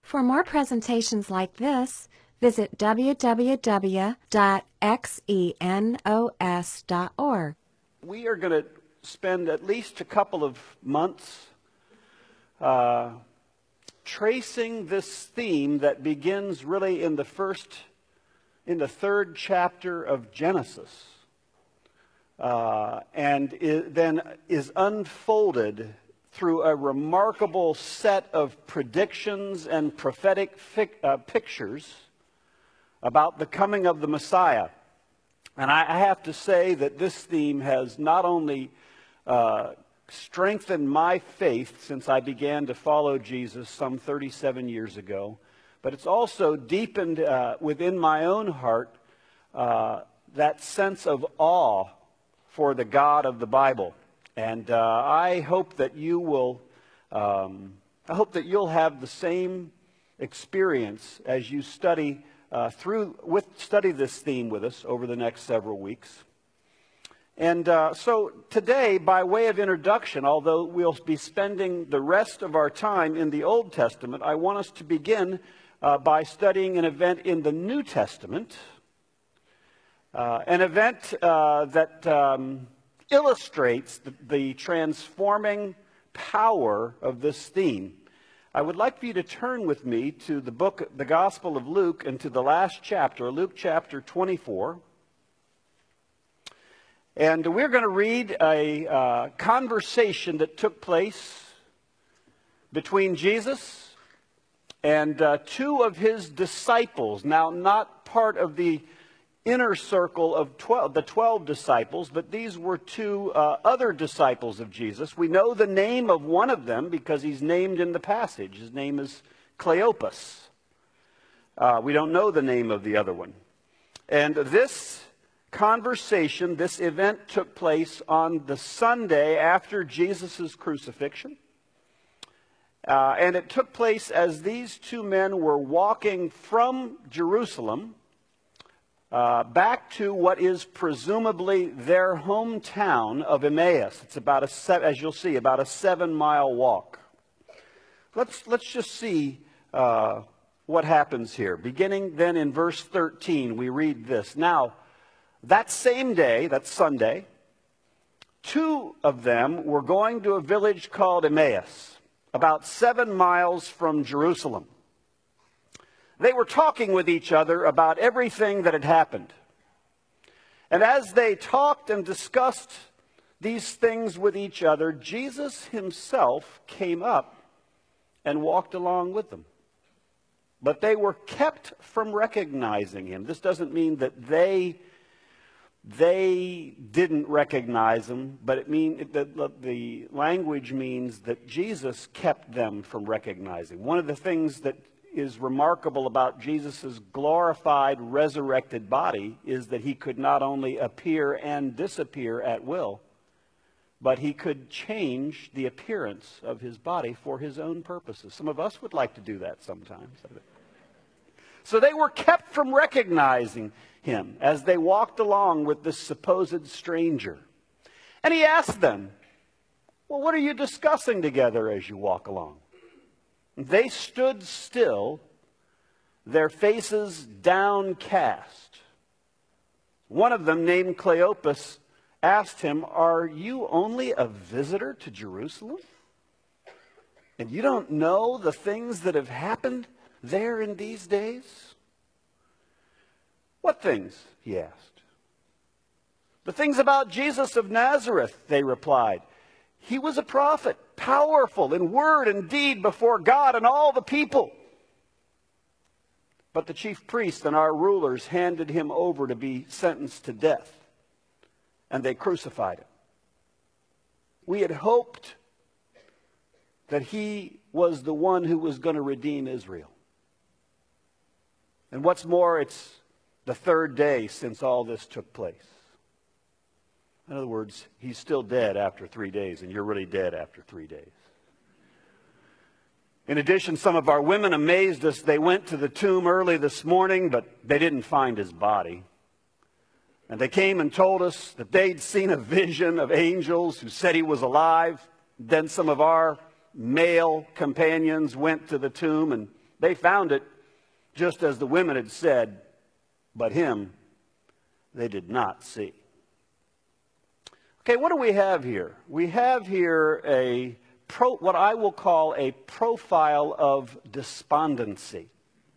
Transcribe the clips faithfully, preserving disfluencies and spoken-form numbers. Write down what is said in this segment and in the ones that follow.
For more presentations like this, visit w w w dot xenos dot org. We are going to spend at least a couple of months uh, tracing this theme that begins really in the first, in the third chapter of Genesis, uh, and is, then is unfolded through a remarkable set of predictions and prophetic fic, uh, pictures about the coming of the Messiah. And I, I have to say that this theme has not only uh, strengthened my faith since I began to follow Jesus some thirty-seven years ago, but it's also deepened uh, within my own heart uh, that sense of awe for the God of the Bible. And uh, I hope that you will, um, I hope that you'll have the same experience as you study uh, through, with study this theme with us over the next several weeks. And uh, so today, by way of introduction, although we'll be spending the rest of our time in the Old Testament, I want us to begin uh, by studying an event in the New Testament, uh, an event uh, that Um, illustrates the, the transforming power of this theme. I would like for you to turn with me to the book, the Gospel of Luke, and to the last chapter, Luke chapter twenty-four. And we're going to read a uh, conversation that took place between Jesus and uh, two of his disciples. Now, not part of the inner circle of twelve, the twelve disciples, but these were two uh, other disciples of Jesus. We know the name of one of them because he's named in the passage. His name is Cleopas. Uh, we don't know the name of the other one. And this conversation, this event took place on the Sunday after Jesus' crucifixion. Uh, and it took place as these two men were walking from Jerusalem Uh, back to what is presumably their hometown of Emmaus. It's about a, se- as you'll see, about a seven-mile walk. Let's let's just see uh, what happens here. Beginning then in verse thirteen, we read this. Now, that same day, that's Sunday, two of them were going to a village called Emmaus, about seven miles from Jerusalem. They were talking with each other about everything that had happened. And as they talked and discussed these things with each other, Jesus himself came up and walked along with them. But they were kept from recognizing him. This doesn't mean that they, they didn't recognize him, but it mean, the, the language means that Jesus kept them from recognizing. One of the things that is remarkable about Jesus' glorified, resurrected body is that he could not only appear and disappear at will, but he could change the appearance of his body for his own purposes. Some of us would like to do that sometimes. So they were kept from recognizing him as they walked along with this supposed stranger. And he asked them, well, what are you discussing together as you walk along? They stood still, their faces downcast. One of them, named Cleopas, asked him, are you only a visitor to Jerusalem? And you don't know the things that have happened there in these days? What things? He asked. The things about Jesus of Nazareth, they replied. He was a prophet, powerful in word and deed before God and all the people. But the chief priests and our rulers handed him over to be sentenced to death, and they crucified him. We had hoped that he was the one who was going to redeem Israel. And what's more, it's the third day since all this took place. In other words, he's still dead after three days, and you're really dead after three days. In addition, some of our women amazed us. They went to the tomb early this morning, but they didn't find his body. And they came and told us that they'd seen a vision of angels who said he was alive. Then some of our male companions went to the tomb, and They found it just as the women had said, but him they did not see. Okay, what do we have here? We have here a pro, what I will call a profile of despondency.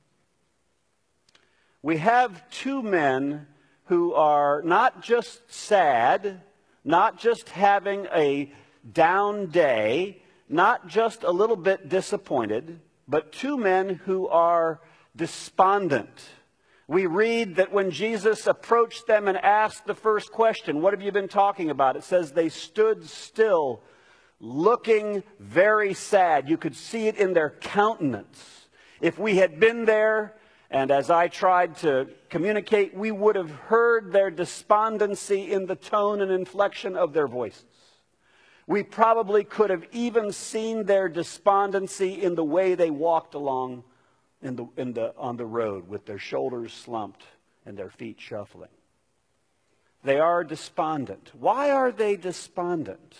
We have two men who are not just sad, not just having a down day, not just a little bit disappointed, but two men who are despondent. We read that when Jesus approached them and asked the first question, what have you been talking about? It says they stood still, looking very sad. You could see it in their countenance. If we had been there, and as I tried to communicate, we would have heard their despondency in the tone and inflection of their voices. We probably could have even seen their despondency in the way they walked along in the, in the, on the road with their shoulders slumped and their feet shuffling. They are despondent. Why are they despondent?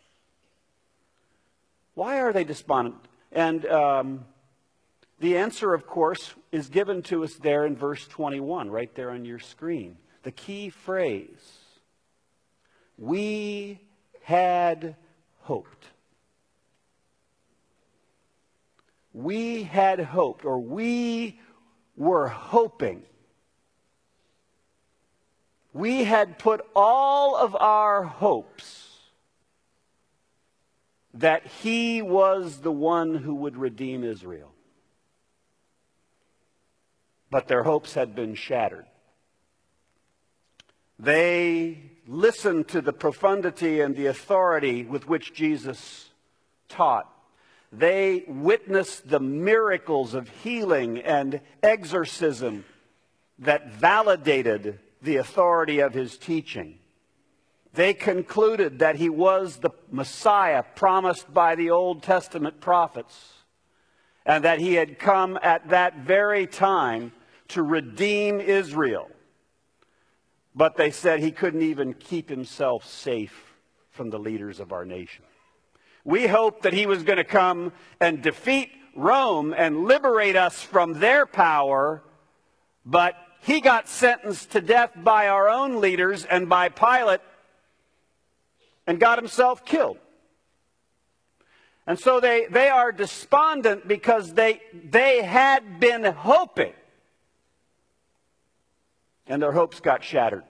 Why are they despondent? And um, the answer, of course, is given to us there in verse twenty-one, right there on your screen. The key phrase, we had hoped. We had hoped, or we were hoping. We had put all of our hopes that he was the one who would redeem Israel. But their hopes had been shattered. They listened to the profundity and the authority with which Jesus taught. They witnessed the miracles of healing and exorcism that validated the authority of his teaching. They concluded that he was the Messiah promised by the Old Testament prophets, and that he had come at that very time to redeem Israel. But they said he couldn't even keep himself safe from the leaders of our nation. We hoped that he was going to come and defeat Rome and liberate us from their power, but he got sentenced to death by our own leaders and by Pilate and got himself killed. And so they, they are despondent because they, they had been hoping, and their hopes got shattered.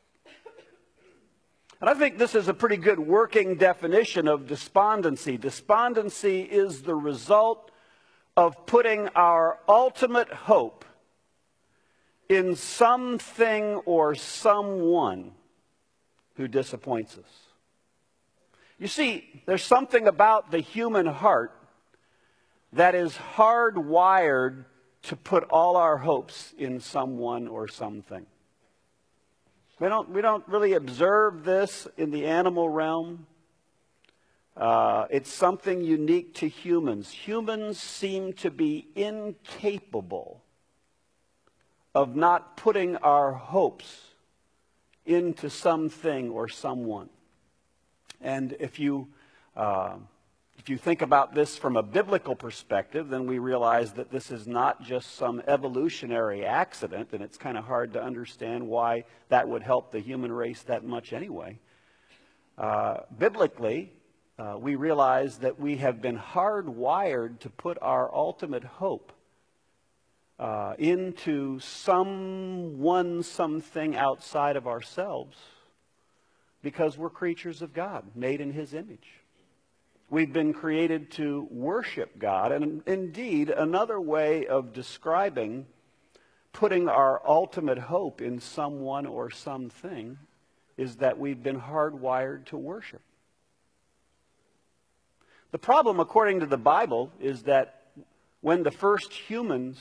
And I think this is a pretty good working definition of despondency. Despondency is the result of putting our ultimate hope in something or someone who disappoints us. You see, there's something about the human heart that is hardwired to put all our hopes in someone or something. We don't, we don't really observe this in the animal realm. Uh, it's something unique to humans. Humans seem to be incapable of not putting our hopes into something or someone. And if you, uh, if you think about this from a biblical perspective, then we realize that this is not just some evolutionary accident, and it's kind of hard to understand why that would help the human race that much anyway. Uh, biblically, uh, we realize that we have been hardwired to put our ultimate hope uh, into someone, something outside of ourselves, because we're creatures of God, made in his image. We've been created to worship God. And indeed, another way of describing putting our ultimate hope in someone or something is that we've been hardwired to worship. The problem, according to the Bible, is that when the first humans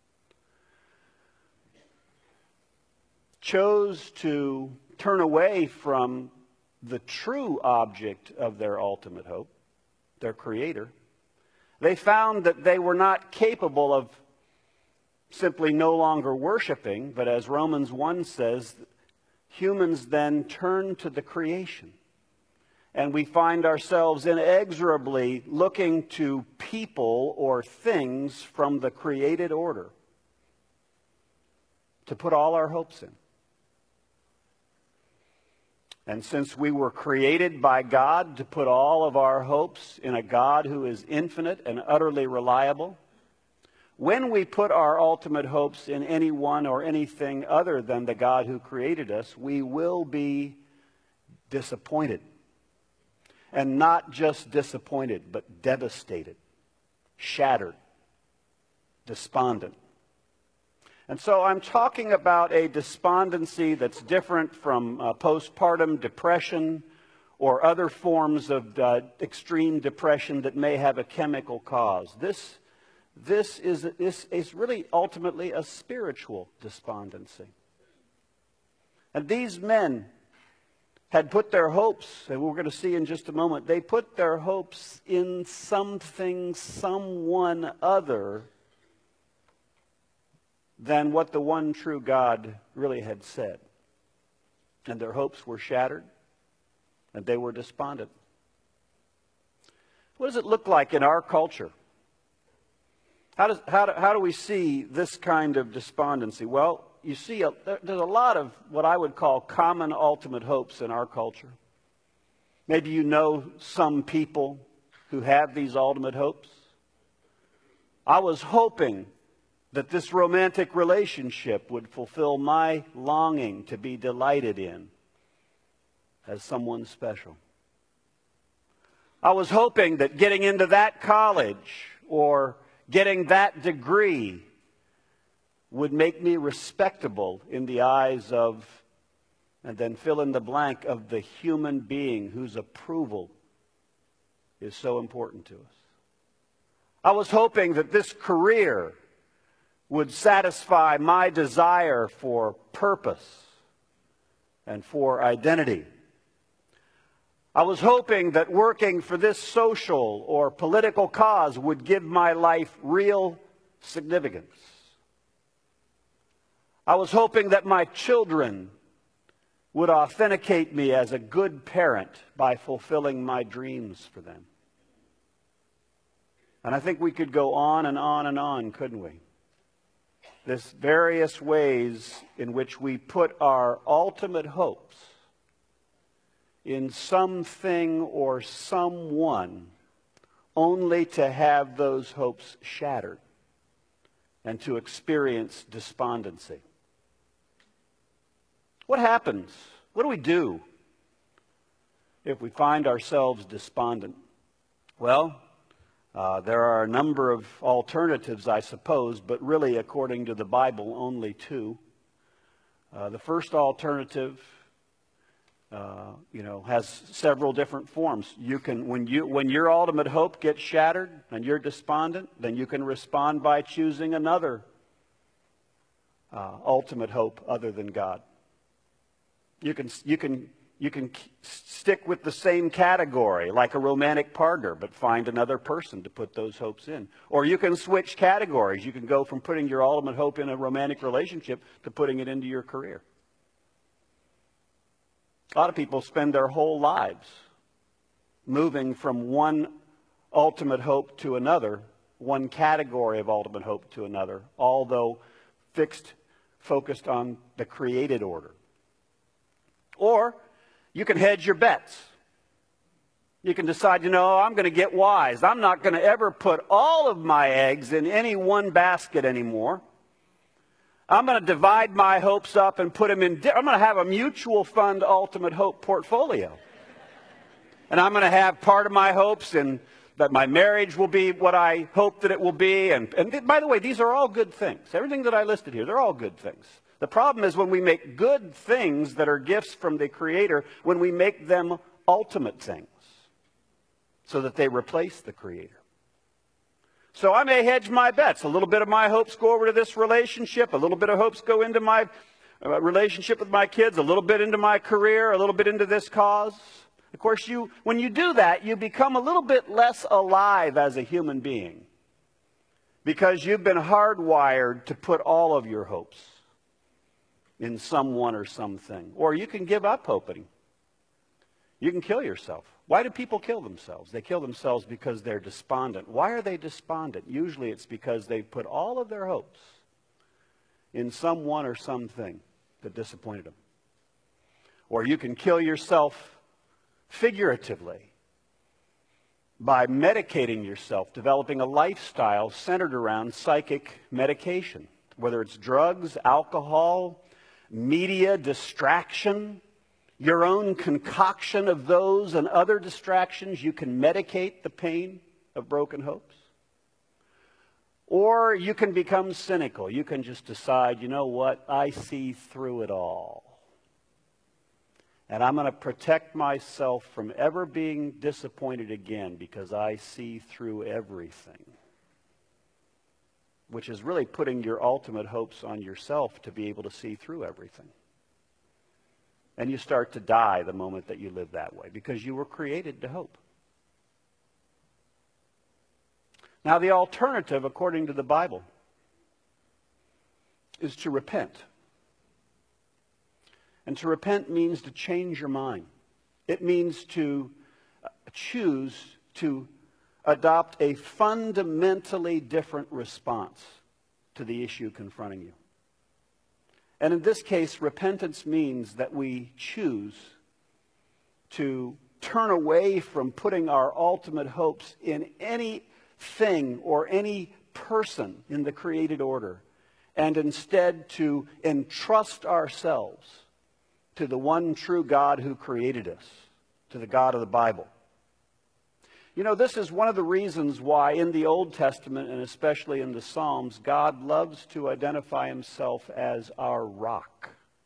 chose to turn away from the true object of their ultimate hope, their Creator, they found that they were not capable of simply no longer worshiping, but as Romans one says, humans then turned to the creation. and we find ourselves inexorably looking to people or things from the created order to put all our hopes in. And since we were created by God to put all of our hopes in a God who is infinite and utterly reliable, when we put our ultimate hopes in anyone or anything other than the God who created us, we will be disappointed. And not just disappointed, but devastated, shattered, despondent. And so I'm talking about a despondency that's different from uh, postpartum depression or other forms of uh, extreme depression that may have a chemical cause. This, this, is, this is really ultimately a spiritual despondency. And these men had put their hopes, and we're going to see in just a moment, they put their hopes in something, someone other than what the one true God really had said. And their hopes were shattered, and they were despondent. What does it look like in our culture? How, does, how, do, how do we see this kind of despondency? Well, you see, a, there's a lot of what I would call common ultimate hopes in our culture. Maybe you know some people who have these ultimate hopes. I was hoping that this romantic relationship would fulfill my longing to be delighted in as someone special. I was hoping that getting into that college or getting that degree would make me respectable in the eyes of, and then fill in the blank, of the human being whose approval is so important to us. I was hoping that this career would satisfy my desire for purpose and for identity. I was hoping that working for this social or political cause would give my life real significance. I was hoping that my children would authenticate me as a good parent by fulfilling my dreams for them. And I think we could go on and on and on, couldn't we? There's various ways in which we put our ultimate hopes in something or someone only to have those hopes shattered and to experience despondency. What happens? What do we do if we find ourselves despondent? Well, uh, there are a number of alternatives, I suppose, but really, according to the Bible, only two. Uh, the first alternative, uh, you know, has several different forms. You can, when you, when your ultimate hope gets shattered and you're despondent, then you can respond by choosing another uh, ultimate hope other than God. You can, you can, you can stick with the same category, like a romantic partner, but find another person to put those hopes in. Or you can switch categories. You can go from putting your ultimate hope in a romantic relationship to putting it into your career. A lot of people spend their whole lives moving from one ultimate hope to another, one category of ultimate hope to another, although fixed, focused on the created order. Or you can hedge your bets. You can decide, you know, I'm going to get wise. I'm not going to ever put all of my eggs in any one basket anymore. I'm going to divide my hopes up and put them in. I'm going to have a mutual fund ultimate hope portfolio. And I'm going to have part of my hopes in that my marriage will be what I hope that it will be. And, and by the way, these are all good things. Everything that I listed here, they're all good things. The problem is when we make good things that are gifts from the Creator, when we make them ultimate things so that they replace the Creator. So I may hedge my bets. A little bit of my hopes go over to this relationship. A little bit of hopes go into my uh, relationship with my kids. A little bit into my career. A little bit into this cause. Of course, you, when you do that, you become a little bit less alive as a human being because you've been hardwired to put all of your hopes in someone or something. Or you can give up hoping. You can kill yourself. Why do people kill themselves? They kill themselves because they're despondent. Why are they despondent? Usually it's because they put all of their hopes in someone or something that disappointed them. Or you can kill yourself figuratively by medicating yourself, developing a lifestyle centered around psychic medication, whether it's drugs, alcohol, media, distraction, your own concoction of those and other distractions. You can medicate the pain of broken hopes. Or you can become cynical. You can just decide, you know what, I see through it all. And I'm going to protect myself from ever being disappointed again because I see through everything. Which is really putting your ultimate hopes on yourself to be able to see through everything. And you start to die the moment that you live that way because you were created to hope. Now, the alternative, according to the Bible, is to repent. And to repent means to change your mind. It means to choose to adopt a fundamentally different response to the issue confronting you. And in this case, repentance means that we choose to turn away from putting our ultimate hopes in anything or any person in the created order, and instead to entrust ourselves to the one true God who created us, to the God of the Bible. You know, this is one of the reasons why in the Old Testament, and especially in the Psalms, God loves to identify himself as our rock.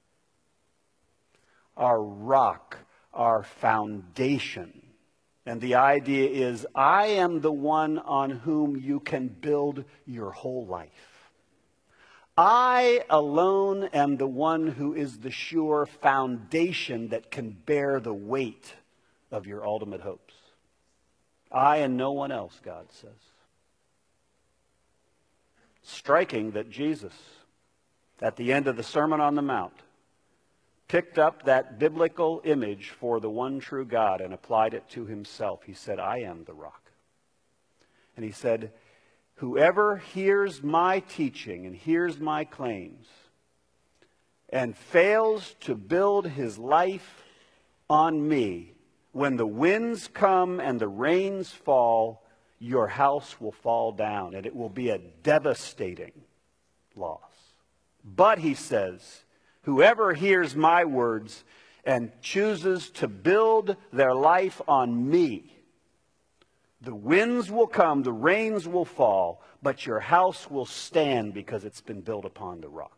Our rock, our foundation. And the idea is, I am the one on whom you can build your whole life. I alone am the one who is the sure foundation that can bear the weight of your ultimate hopes. I and no one else, God says. Striking that Jesus, at the end of the Sermon on the Mount, picked up that biblical image for the one true God and applied it to himself. He said, I am the rock. And he said, whoever hears my teaching and hears my claims and fails to build his life on me, when the winds come and the rains fall, your house will fall down, and it will be a devastating loss. But, he says, whoever hears my words and chooses to build their life on me, the winds will come, the rains will fall, but your house will stand because it's been built upon the rock.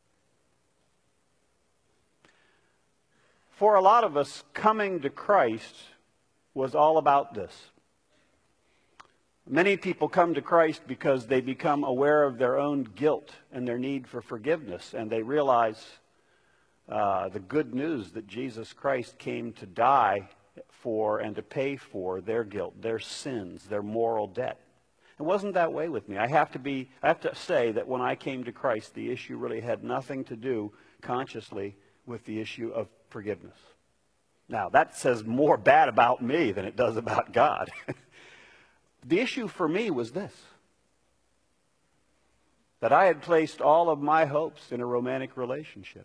For a lot of us, coming to Christ was all about this. Many people come to Christ because they become aware of their own guilt and their need for forgiveness, and they realize uh, the good news that Jesus Christ came to die for and to pay for their guilt, their sins, their moral debt. It wasn't that way with me. I have to be, I have to say that when I came to Christ, the issue really had nothing to do consciously with the issue of forgiveness. Now, that says more bad about me than it does about God. The issue for me was this: that I had placed all of my hopes in a romantic relationship.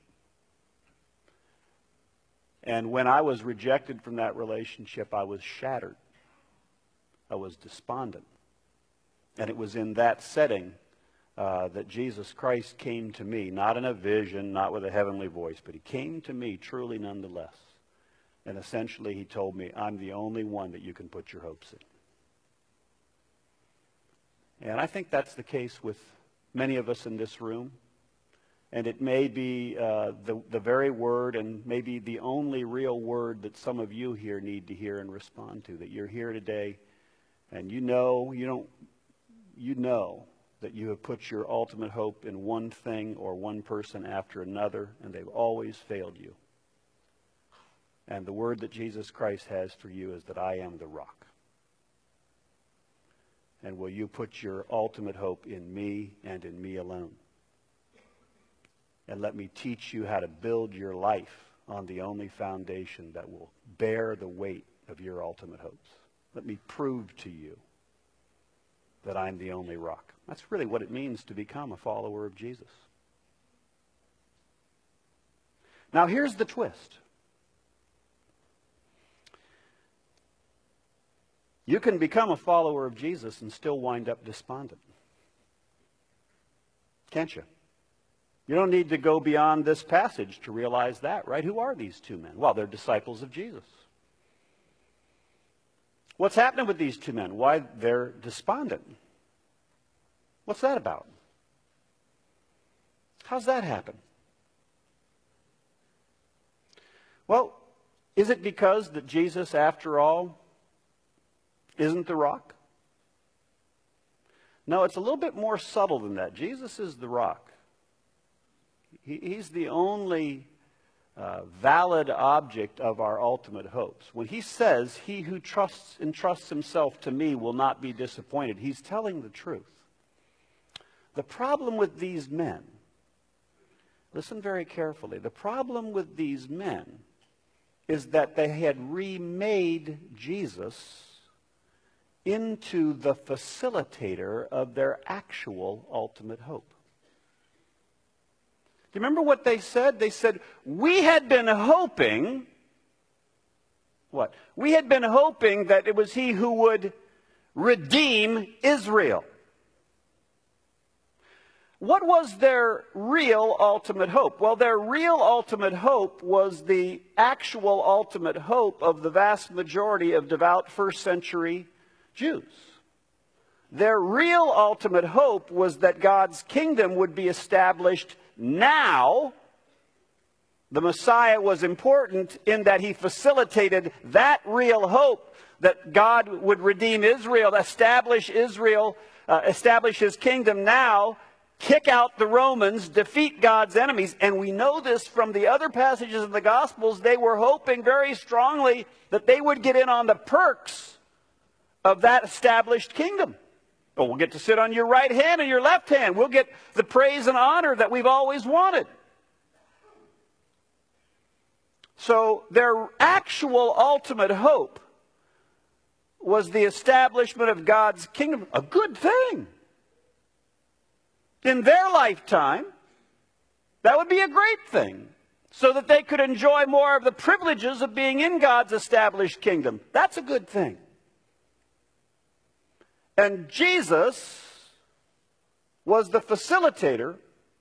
And when I was rejected from that relationship, I was shattered. I was despondent. And it was in that setting uh, that Jesus Christ came to me, not in a vision, not with a heavenly voice, but he came to me truly nonetheless. And essentially he told me, I'm the only one that you can put your hopes in. And I think that's the case with many of us in this room. And it may be uh, the, the very word and maybe the only real word that some of you here need to hear and respond to. That you're here today and you know, you don't, you know that you have put your ultimate hope in one thing or one person after another, and they've always failed you. And the word that Jesus Christ has for you is that I am the rock. And will you put your ultimate hope in me and in me alone? And let me teach you how to build your life on the only foundation that will bear the weight of your ultimate hopes. Let me prove to you that I'm the only rock. That's really what it means to become a follower of Jesus. Now here's the twist. You can become a follower of Jesus and still wind up despondent. Can't you? You don't need to go beyond this passage to realize that, right? Who are these two men? Well, they're disciples of Jesus. What's happening with these two men? Why they're despondent? What's that about? How's that happen? Well, is it because that Jesus, after all, isn't the rock? No, it's a little bit more subtle than that. Jesus is the rock. He, he's the only uh, valid object of our ultimate hopes. When he says, he who trusts entrusts himself to me will not be disappointed, he's telling the truth. The problem with these men, listen very carefully, the problem with these men is that they had remade Jesus into the facilitator of their actual ultimate hope. Do you remember what they said? They said, we had been hoping, what? We had been hoping that it was he who would redeem Israel. What was their real ultimate hope? Well, their real ultimate hope was the actual ultimate hope of the vast majority of devout first century Jews. Their real ultimate hope was that God's kingdom would be established now. The Messiah was important in that he facilitated that real hope that God would redeem Israel, establish Israel, uh, establish his kingdom now, kick out the Romans, defeat God's enemies. And we know this from the other passages of the Gospels. They were hoping very strongly that they would get in on the perks of that established kingdom. Oh, we'll get to sit on your right hand and your left hand. We'll get the praise and honor that we've always wanted. So their actual ultimate hope was the establishment of God's kingdom. A good thing. In their lifetime, that would be a great thing, so that they could enjoy more of the privileges of being in God's established kingdom. That's a good thing. And Jesus was the facilitator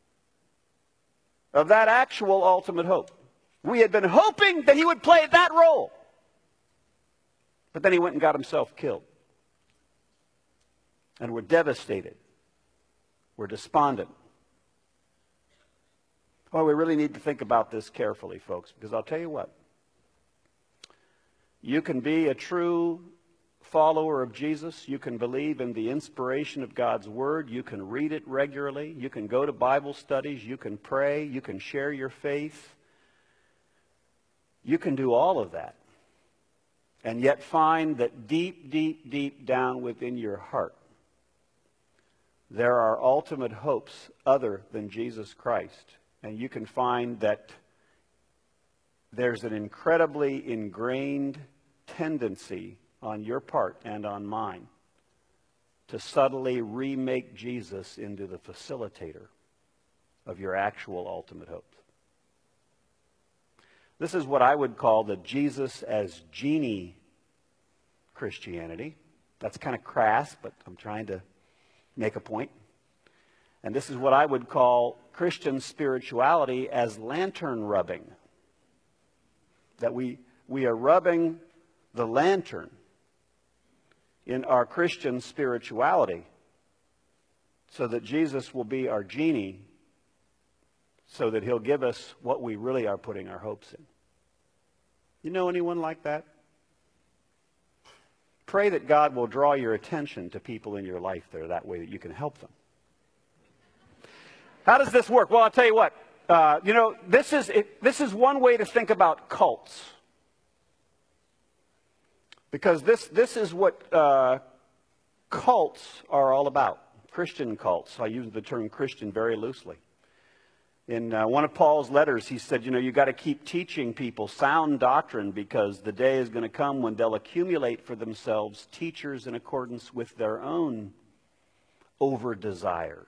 of that actual ultimate hope. We had been hoping that he would play that role. But then he went and got himself killed. And we're devastated. We're despondent. Well, we really need to think about this carefully, folks, because I'll tell you what. You can be a true follower of Jesus. You can believe in the inspiration of God's Word. You can read it regularly. You can go to Bible studies. You can pray. You can share your faith. You can do all of that. And yet find that deep, deep, deep down within your heart, there are ultimate hopes other than Jesus Christ. And you can find that there's an incredibly ingrained tendency on your part and on mine to subtly remake Jesus into the facilitator of your actual ultimate hopes. This is what I would call the Jesus as genie Christianity. That's kind of crass, but I'm trying to make a point. And this is what I would call Christian spirituality as lantern rubbing. That we, we are rubbing the lantern in our Christian spirituality so that Jesus will be our genie, so that he'll give us what we really are putting our hopes in. You know anyone like that? Pray that God will draw your attention to people in your life that are that way, that you can help them. How does this work? Well, I'll tell you what. Uh, you know, this is, it, this is one way to think about cults. Because this, this is what uh, cults are all about. Christian cults. I use the term Christian very loosely. In uh, one of Paul's letters, he said, you know, you got to keep teaching people sound doctrine, because the day is going to come when they'll accumulate for themselves teachers in accordance with their own over desires.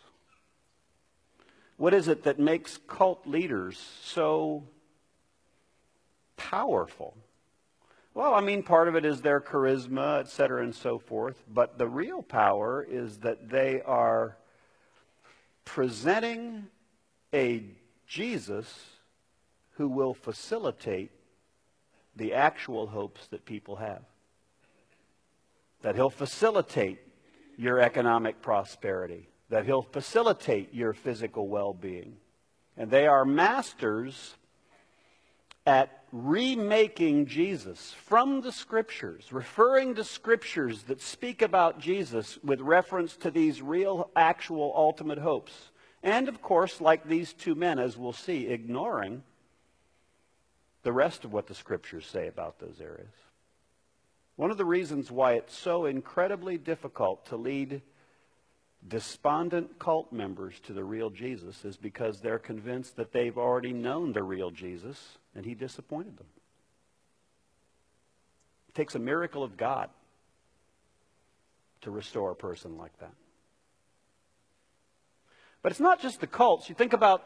What is it that makes cult leaders so powerful? Well, I mean, part of it is their charisma, et cetera, and so forth. But the real power is that they are presenting a Jesus who will facilitate the actual hopes that people have. That he'll facilitate your economic prosperity. That he'll facilitate your physical well-being. And they are masters at remaking Jesus from the Scriptures, referring to Scriptures that speak about Jesus with reference to these real, actual, ultimate hopes. And, of course, like these two men, as we'll see, ignoring the rest of what the Scriptures say about those areas. One of the reasons why it's so incredibly difficult to lead despondent cult members to the real Jesus is because they're convinced that they've already known the real Jesus and he disappointed them. It takes a miracle of God to restore a person like that. But it's not just the cults. You think about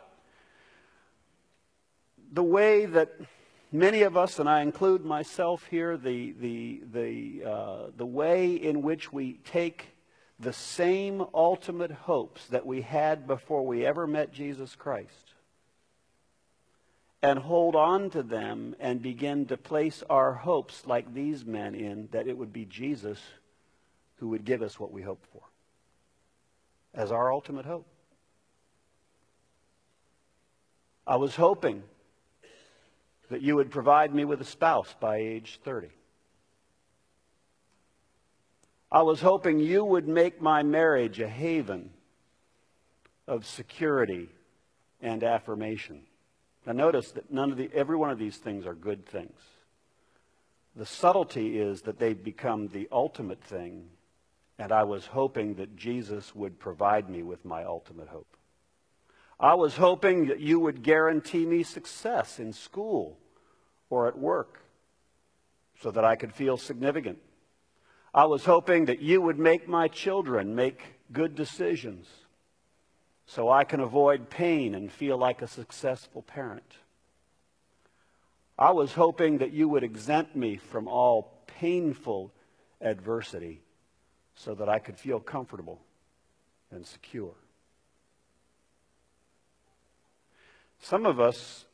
the way that many of us, and I include myself here, the, the, the, uh, the way in which we take the same ultimate hopes that we had before we ever met Jesus Christ and hold on to them and begin to place our hopes like these men in, that it would be Jesus who would give us what we hoped for as our ultimate hope. I was hoping that you would provide me with a spouse by age thirty. I was hoping you would make my marriage a haven of security and affirmation. Now notice that none of the, every one of these things are good things. The subtlety is that they become the ultimate thing, and I was hoping that Jesus would provide me with my ultimate hope. I was hoping that you would guarantee me success in school or at work so that I could feel significant. I was hoping that you would make my children make good decisions so I can avoid pain and feel like a successful parent. I was hoping that you would exempt me from all painful adversity so that I could feel comfortable and secure. Some of us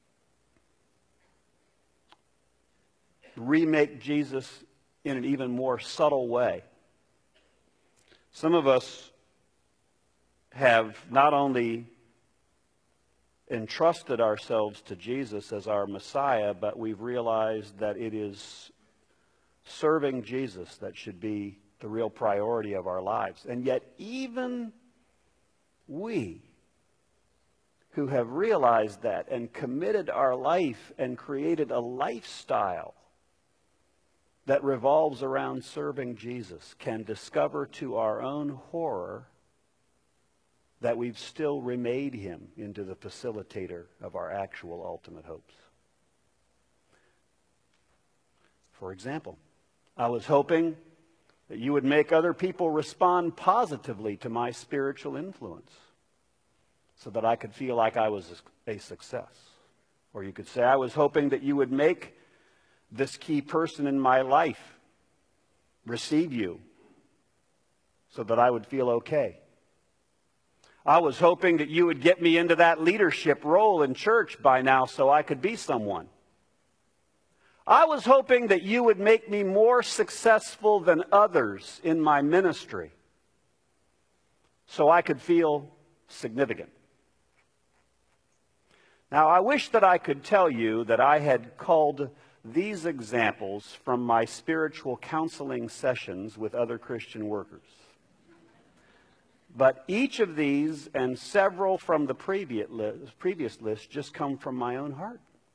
remake Jesus in an even more subtle way. Some of us have not only entrusted ourselves to Jesus as our Messiah, but we've realized that it is serving Jesus that should be the real priority of our lives. And yet even we who have realized that and committed our life and created a lifestyle that revolves around serving Jesus can discover to our own horror that we've still remade him into the facilitator of our actual ultimate hopes. For example, I was hoping that you would make other people respond positively to my spiritual influence so that I could feel like I was a success. Or you could say, I was hoping that you would make this key person in my life receive you so that I would feel okay. I was hoping that you would get me into that leadership role in church by now so I could be someone. I was hoping that you would make me more successful than others in my ministry so I could feel significant. Now, I wish that I could tell you that I had culled these examples from my spiritual counseling sessions with other Christian workers. But each of these and several from the previous list, previous list just come from my own heart.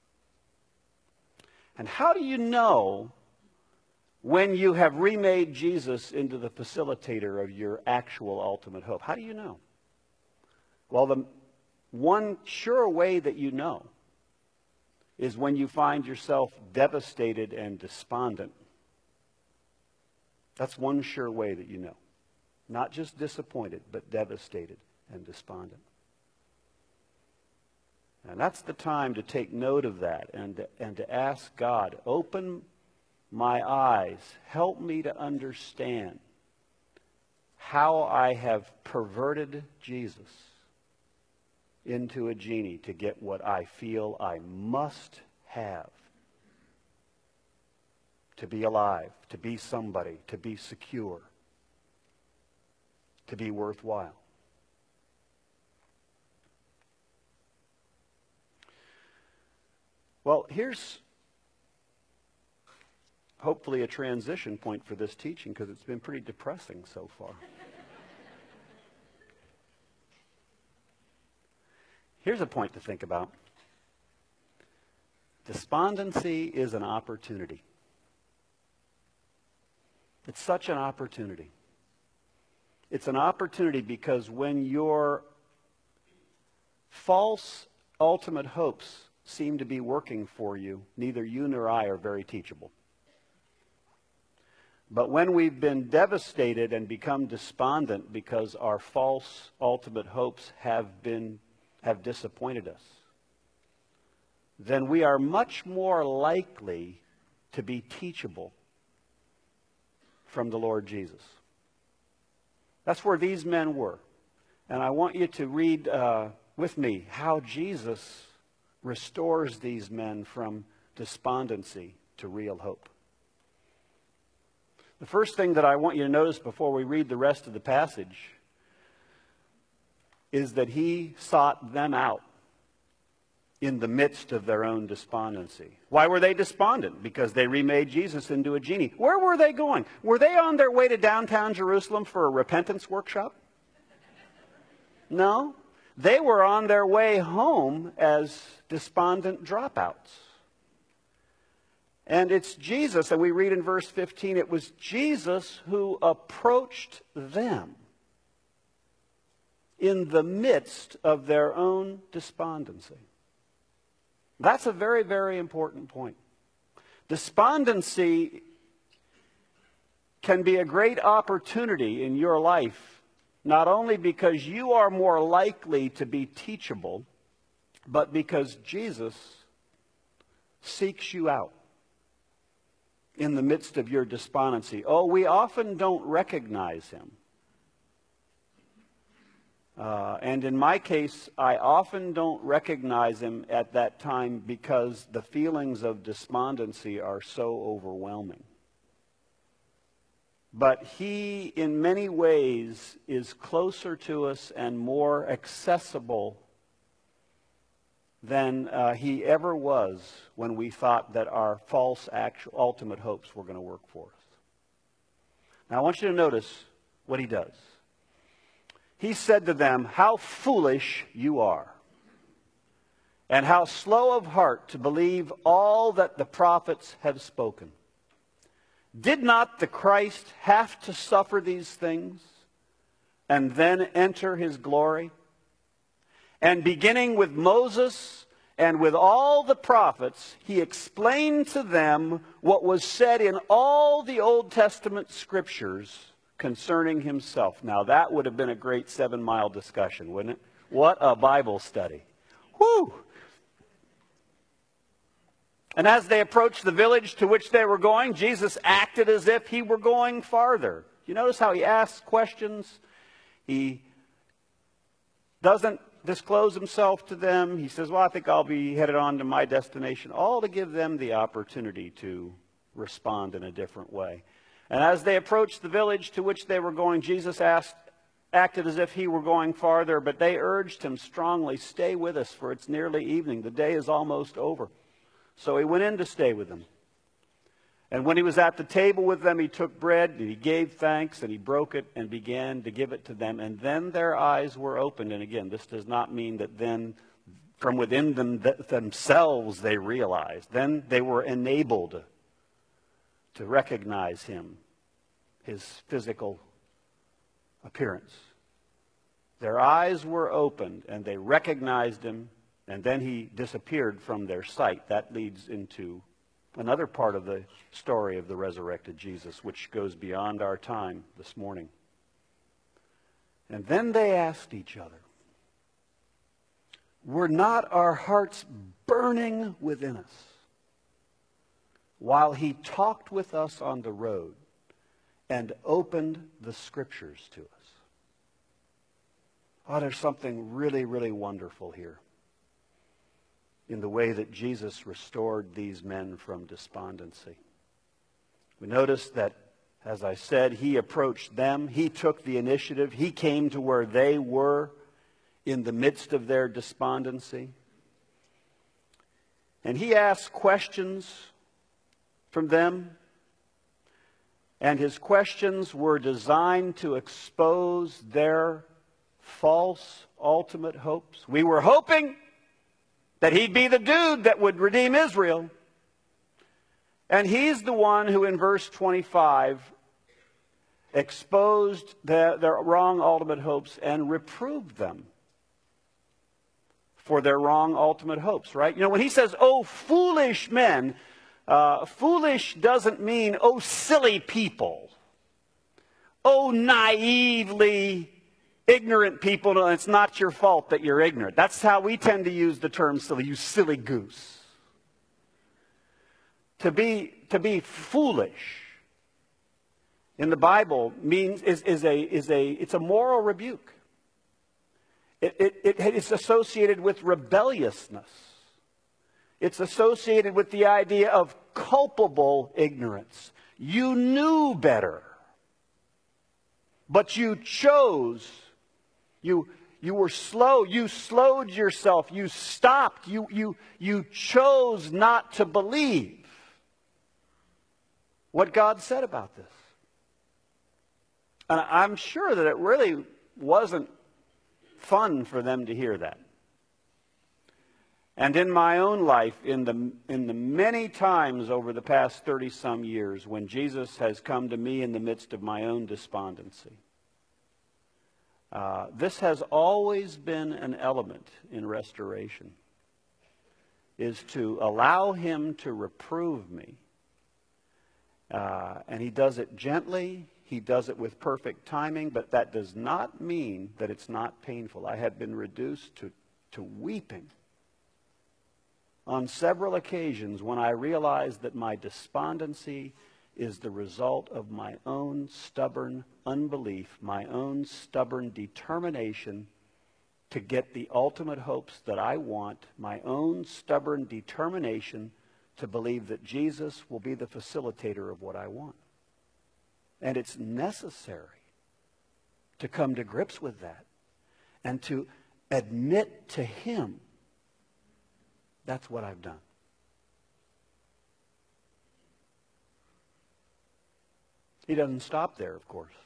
And how do you know when you have remade Jesus into the facilitator of your actual ultimate hope? How do you know? Well, the one sure way that you know is when you find yourself devastated and despondent. That's one sure way that you know. Not just disappointed, but devastated and despondent. And that's the time to take note of that and to, and to ask God, open my eyes, help me to understand how I have perverted Jesus into a genie to get what I feel I must have to be alive, to be somebody, to be secure, to be worthwhile. Well, here's hopefully a transition point for this teaching, because it's been pretty depressing so far. Here's a point to think about. Despondency is an opportunity. It's such an opportunity. It's an opportunity because when your false ultimate hopes seem to be working for you, neither you nor I are very teachable. But when we've been devastated and become despondent because our false ultimate hopes have been have disappointed us, then we are much more likely to be teachable from the Lord Jesus. That's where these men were. And I want you to read uh, with me how Jesus restores these men from despondency to real hope. The first thing that I want you to notice before we read the rest of the passage is that he sought them out in the midst of their own despondency. Why were they despondent? Because they remade Jesus into a genie. Where were they going? Were they on their way to downtown Jerusalem for a repentance workshop? No. They were on their way home as despondent dropouts. And it's Jesus, and we read in verse fifteen, it was Jesus who approached them in the midst of their own despondency. That's a very, very important point. Despondency can be a great opportunity in your life, not only because you are more likely to be teachable, but because Jesus seeks you out in the midst of your despondency. Oh, we often don't recognize him. Uh, and in my case, I often don't recognize him at that time because the feelings of despondency are so overwhelming. But he, in many ways, is closer to us and more accessible than uh, he ever was when we thought that our false actual, ultimate hopes were going to work for us. Now, I want you to notice what he does. He said to them, "How foolish you are, and how slow of heart to believe all that the prophets have spoken. Did not the Christ have to suffer these things and then enter his glory? And beginning with Moses and with all the prophets, he explained to them what was said in all the Old Testament scriptures concerning himself." Now, that would have been a great seven-mile discussion, wouldn't it? What a Bible study. Whew! And as they approached the village to which they were going, Jesus acted as if he were going farther. You notice how he asks questions? He doesn't disclose himself to them. He says, well, I think I'll be headed on to my destination, all to give them the opportunity to respond in a different way. And as they approached the village to which they were going, Jesus asked, acted as if he were going farther, but they urged him strongly, "Stay with us, for it's nearly evening. The day is almost over." So he went in to stay with them. And when he was at the table with them, he took bread, and he gave thanks, and he broke it and began to give it to them. And then their eyes were opened. And again, this does not mean that then from within them themselves they realized. Then they were enabled to recognize him, his physical appearance. Their eyes were opened, and they recognized him, and then he disappeared from their sight. That leads into another part of the story of the resurrected Jesus, which goes beyond our time this morning. And then they asked each other, "Were not our hearts burning within us while he talked with us on the road and opened the Scriptures to us?" Oh, there's something really, really wonderful here in the way that Jesus restored these men from despondency. We notice that, as I said, he approached them. He took the initiative. He came to where they were in the midst of their despondency. And he asked questions from them. And his questions were designed to expose their false ultimate hopes. We were hoping that he'd be the dude that would redeem Israel. And he's the one who, in verse twenty-five, exposed their, their wrong ultimate hopes and reproved them for their wrong ultimate hopes, right? You know, when he says, "Oh, foolish men," uh, foolish doesn't mean, "Oh, silly people." "Oh, naively ignorant people." No, it's not your fault that you're ignorant. That's how we tend to use the term silly. "You silly goose." To be, to be foolish in the Bible means is, is a is a it's a moral rebuke. It, it, it it's associated with rebelliousness. It's associated with the idea of culpable ignorance. You knew better, but you chose. You you were slow. You slowed yourself. You stopped. You you you chose not to believe what God said about this. And I'm sure that it really wasn't fun for them to hear that. And in my own life, in the, in the many times over the past thirty-some years when Jesus has come to me in the midst of my own despondency, uh, this has always been an element in restoration, is to allow him to reprove me. Uh, and he does it gently. He does it with perfect timing, but that does not mean that it's not painful. I have been reduced to, to weeping on several occasions when I realized that my despondency is the result of my own stubborn unbelief, my own stubborn determination to get the ultimate hopes that I want, my own stubborn determination to believe that Jesus will be the facilitator of what I want. And it's necessary to come to grips with that and to admit to him, that's what I've done. He doesn't stop there, of course.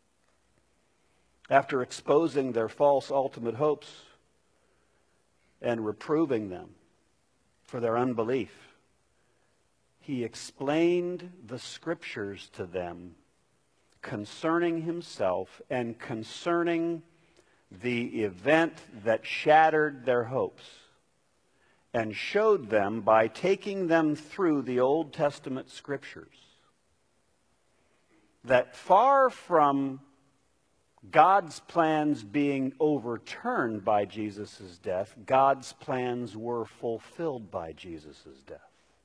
After exposing their false ultimate hopes and reproving them for their unbelief, he explained the Scriptures to them concerning himself and concerning the event that shattered their hopes, and showed them by taking them through the Old Testament Scriptures that far from God's plans being overturned by Jesus' death, God's plans were fulfilled by Jesus' death.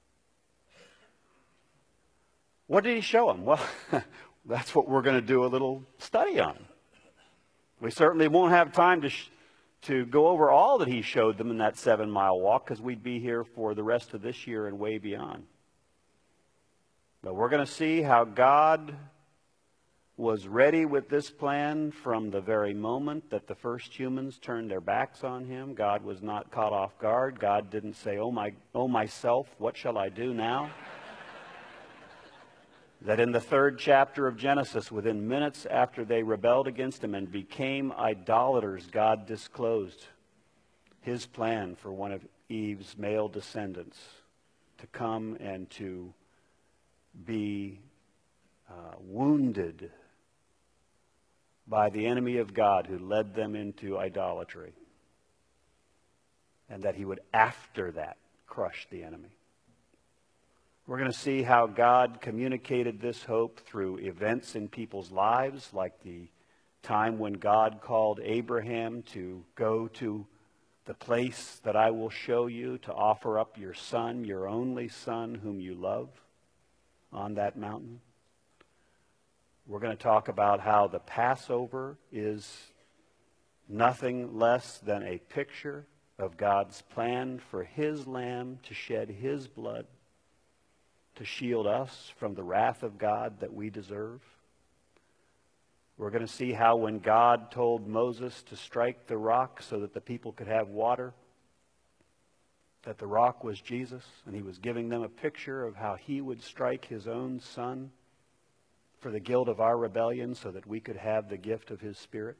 What did he show them? Well, that's what we're going to do a little study on. We certainly won't have time to, sh- to go over all that he showed them in that seven-mile walk, because we'd be here for the rest of this year and way beyond. But we're going to see how God was ready with this plan from the very moment that the first humans turned their backs on him. God was not caught off guard. God didn't say, oh, my, oh myself, what shall I do now? That in the third chapter of Genesis, within minutes after they rebelled against him and became idolaters, God disclosed his plan for one of Eve's male descendants to come and to be uh, wounded by the enemy of God who led them into idolatry, and that he would after that crush the enemy. We're going to see how God communicated this hope through events in people's lives, like the time when God called Abraham to go to the place that I will show you, to offer up your son, your only son whom you love, on that mountain. We're going to talk about how the Passover is nothing less than a picture of God's plan for his lamb to shed his blood to shield us from the wrath of God that we deserve. We're going to see how when God told Moses to strike the rock so that the people could have water, that the rock was Jesus, and he was giving them a picture of how he would strike his own son for the guilt of our rebellion so that we could have the gift of his Spirit.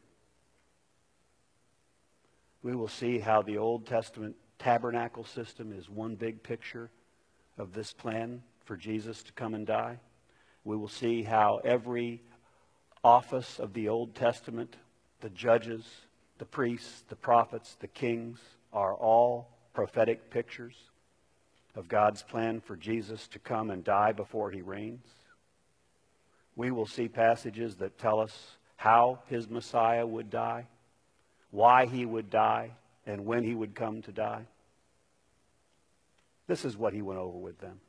We will see how the Old Testament tabernacle system is one big picture of this plan for Jesus to come and die. We will see how every office of the Old Testament, the judges, the priests, the prophets, the kings, are all prophetic pictures of God's plan for Jesus to come and die before he reigns. We will see passages that tell us how his Messiah would die, why he would die, and when he would come to die. This is what he went over with them.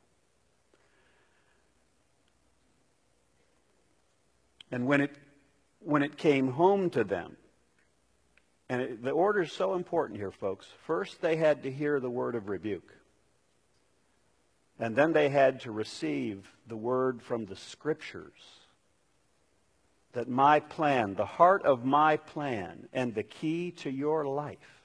And when it, when it came home to them, and it, the order is so important here, folks. First, they had to hear the word of rebuke. And then they had to receive the word from the Scriptures that my plan, the heart of my plan, and the key to your life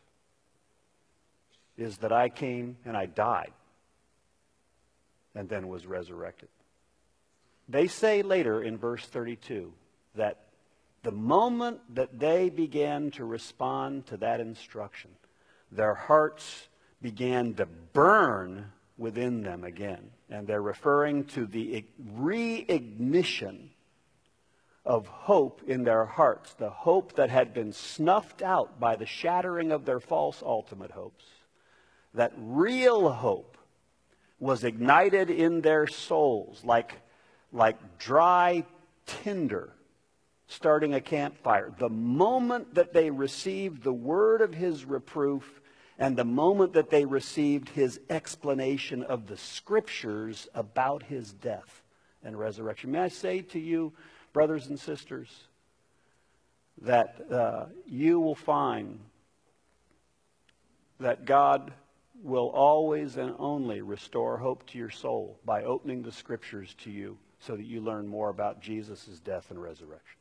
is that I came and I died and then was resurrected. They say later in verse thirty-two that the moment that they began to respond to that instruction, their hearts began to burn within them again. And they're referring to the reignition of hope in their hearts, the hope that had been snuffed out by the shattering of their false ultimate hopes. That real hope was ignited in their souls like, like dry tinder starting a campfire. The moment that they received the word of his reproof and the moment that they received his explanation of the Scriptures about his death and resurrection. May I say to you, brothers and sisters, that uh, you will find that God will always and only restore hope to your soul by opening the Scriptures to you so that you learn more about Jesus' death and resurrection.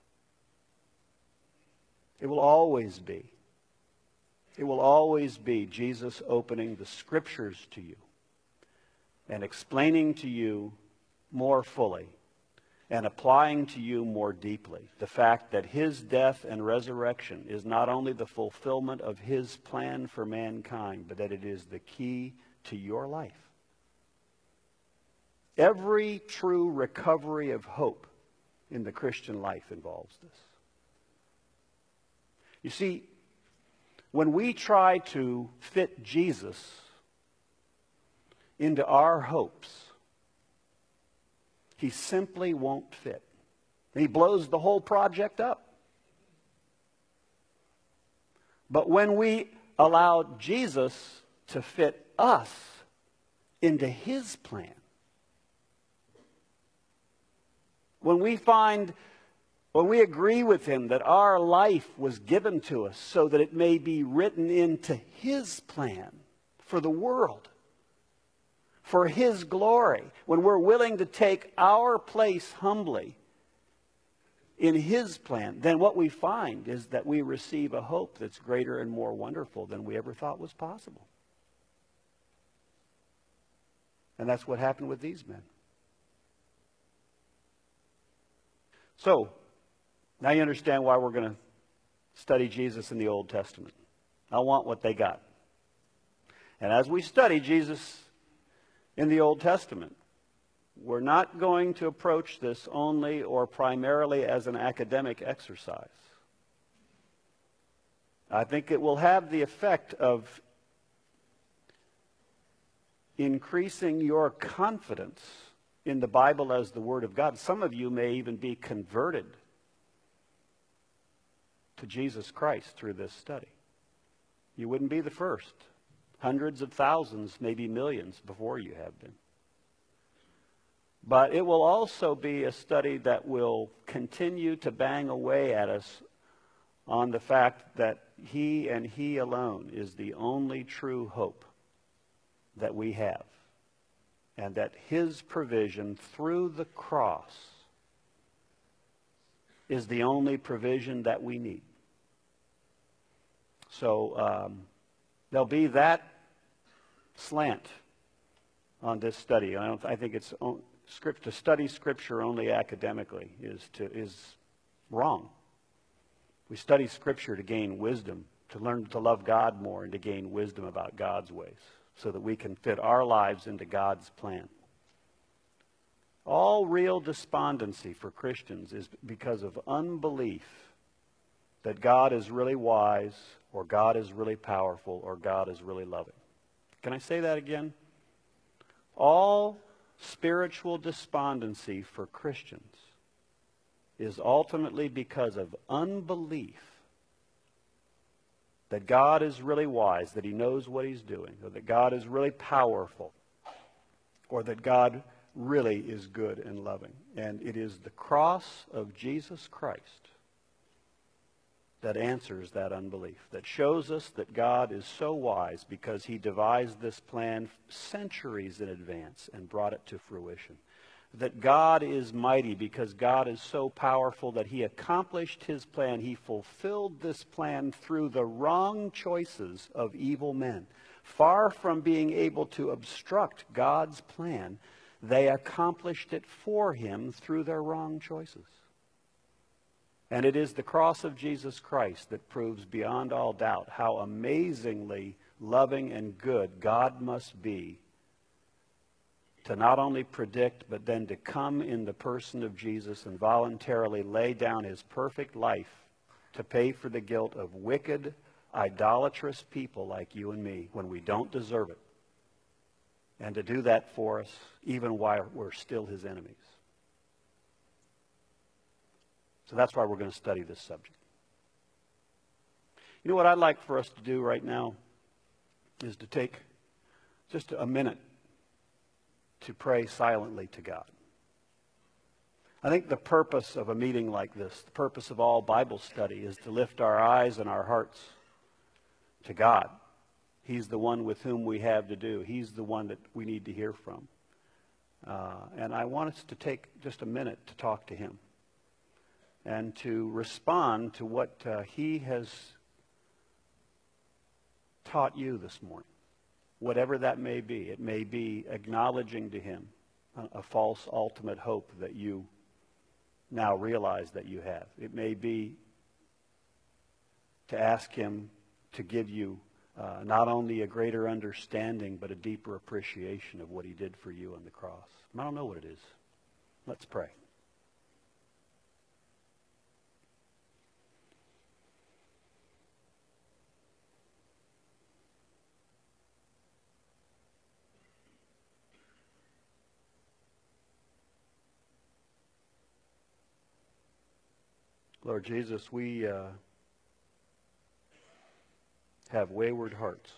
It will always be. It will always be Jesus opening the Scriptures to you and explaining to you more fully and applying to you more deeply the fact that his death and resurrection is not only the fulfillment of his plan for mankind, but that it is the key to your life. Every true recovery of hope in the Christian life involves this. You see, when we try to fit Jesus into our hopes, he simply won't fit. He blows the whole project up. But when we allow Jesus to fit us into his plan, when we find, when we agree with him that our life was given to us so that it may be written into his plan for the world, for his glory, when we're willing to take our place humbly in his plan, then what we find is that we receive a hope that's greater and more wonderful than we ever thought was possible. And that's what happened with these men. So, now you understand why we're going to study Jesus in the Old Testament. I want what they got. And as we study Jesus in the Old Testament, we're not going to approach this only or primarily as an academic exercise. I think it will have the effect of increasing your confidence in the Bible as the Word of God. Some of you may even be converted to Jesus Christ through this study. You wouldn't be the first. Hundreds of thousands, maybe millions before you have been. But it will also be a study that will continue to bang away at us on the fact that He and He alone is the only true hope that we have, and that His provision through the cross is the only provision that we need. So um, there'll be that slant on this study. I don't. I think it's script to study Scripture only academically is to is wrong. We study Scripture to gain wisdom, to learn to love God more, and to gain wisdom about God's ways, so that we can fit our lives into God's plan. All real despondency for Christians is because of unbelief that God is really wise, or God is really powerful, or God is really loving. Can I say that again? All spiritual despondency for Christians is ultimately because of unbelief that God is really wise, that He knows what He's doing, or that God is really powerful, or that God really is good and loving. And it is the cross of Jesus Christ that answers that unbelief, that shows us that God is so wise because He devised this plan centuries in advance and brought it to fruition. That God is mighty because God is so powerful that He accomplished His plan. He fulfilled this plan through the wrong choices of evil men. Far from being able to obstruct God's plan, they accomplished it for Him through their wrong choices. And it is the cross of Jesus Christ that proves beyond all doubt how amazingly loving and good God must be to not only predict, but then to come in the person of Jesus and voluntarily lay down His perfect life to pay for the guilt of wicked, idolatrous people like you and me when we don't deserve it. And to do that for us even while we're still His enemies. So that's why we're going to study this subject. You know what I'd like for us to do right now is to take just a minute to pray silently to God. I think the purpose of a meeting like this, the purpose of all Bible study, is to lift our eyes and our hearts to God. He's the one with whom we have to do. He's the one that we need to hear from. Uh, and I want us to take just a minute to talk to Him and to respond to what uh, He has taught you this morning. Whatever that may be. It may be acknowledging to Him a, a false ultimate hope that you now realize that you have. It may be to ask Him to give you uh, not only a greater understanding, but a deeper appreciation of what He did for you on the cross. I don't know what it is. Let's pray. Lord Jesus, we uh, have wayward hearts.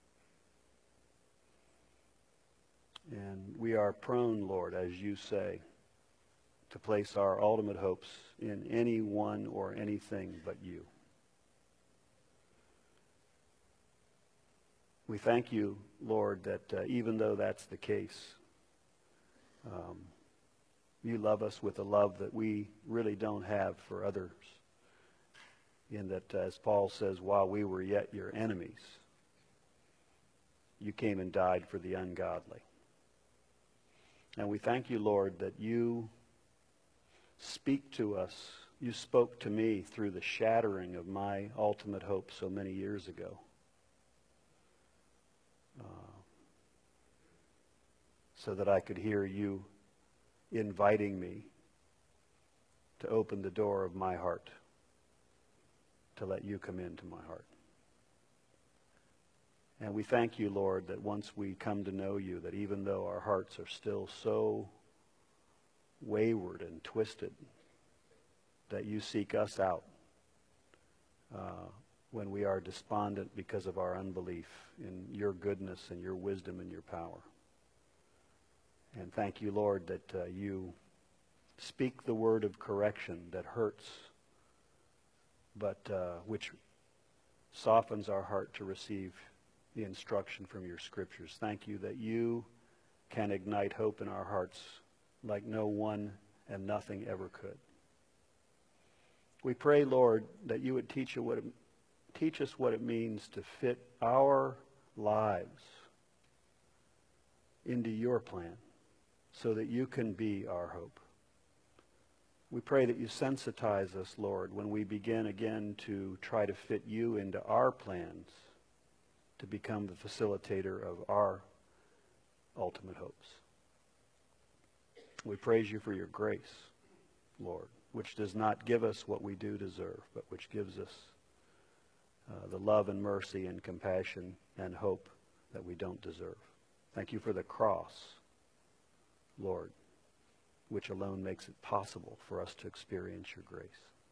And we are prone, Lord, as you say, to place our ultimate hopes in anyone or anything but you. We thank you, Lord, that uh, even though that's the case, um, you love us with a love that we really don't have for others. In that, as Paul says, while we were yet your enemies, you came and died for the ungodly. And we thank you, Lord, that you speak to us. You spoke to me through the shattering of my ultimate hope so many years ago. Uh, so that I could hear you inviting me to open the door of my heart, to let you come into my heart. And we thank you, Lord, that once we come to know you, that even though our hearts are still so wayward and twisted, that you seek us out uh, when we are despondent because of our unbelief in your goodness and your wisdom and your power. And thank you, Lord, that uh, you speak the word of correction that hurts, but uh, which softens our heart to receive the instruction from your scriptures. Thank you that you can ignite hope in our hearts like no one and nothing ever could. We pray, Lord, that you would teach, you what it, teach us what it means to fit our lives into your plan so that you can be our hope. We pray that you sensitize us, Lord, when we begin again to try to fit you into our plans to become the facilitator of our ultimate hopes. We praise you for your grace, Lord, which does not give us what we do deserve, but which gives us uh, the love and mercy and compassion and hope that we don't deserve. Thank you for the cross, Lord, which alone makes it possible for us to experience your grace.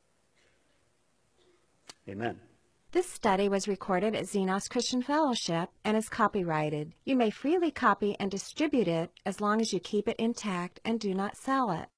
Amen. This study was recorded at Xenos Christian Fellowship and is copyrighted. You may freely copy and distribute it as long as you keep it intact and do not sell it.